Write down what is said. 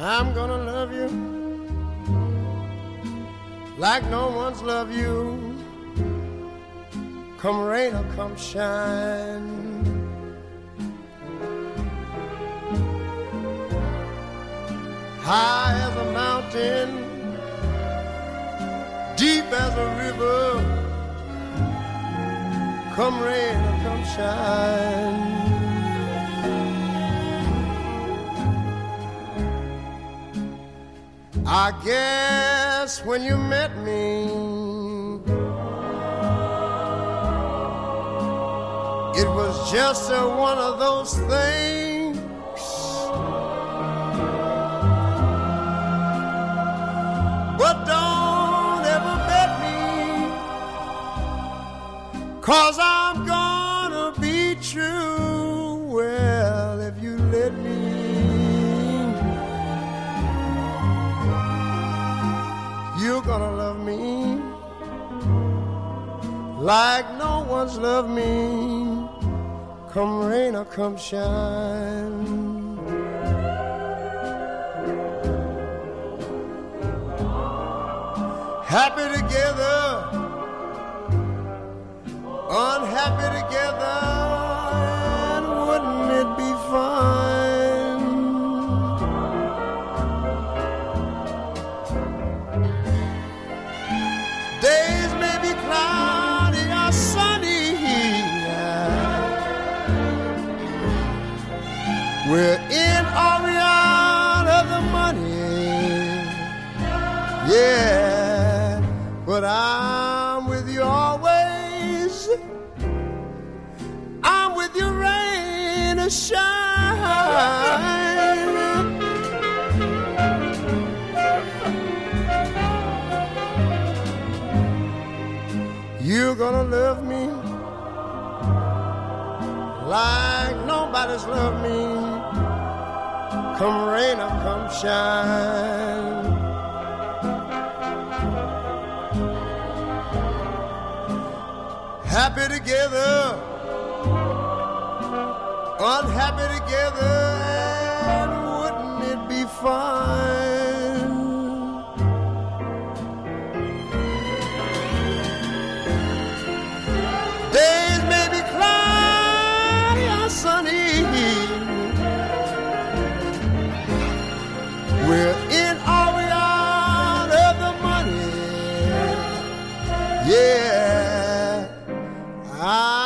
I'm gonna love you like no one's loved you, come rain or come shine. High as a mountain, deep as a river, come rain or come shine. I guess when you met me, it was just one of those things. But don't ever bet me, 'cause I'm gonna be true. Well, if you let me, you're gonna love me like no one's loved me, come rain or come shine. Happy together, unhappy together, and wouldn't it be fine? Days may be cloudy or sunny, we're in or we out of the money, yeah, but I'm with you always. I'm with you rain or shine. You're gonna love me like nobody's loved me, come rain or come shine. Happy together, unhappy together, and wouldn't it be fine? Days may be cloudy or sunny, we're in or we out of the money, yeah.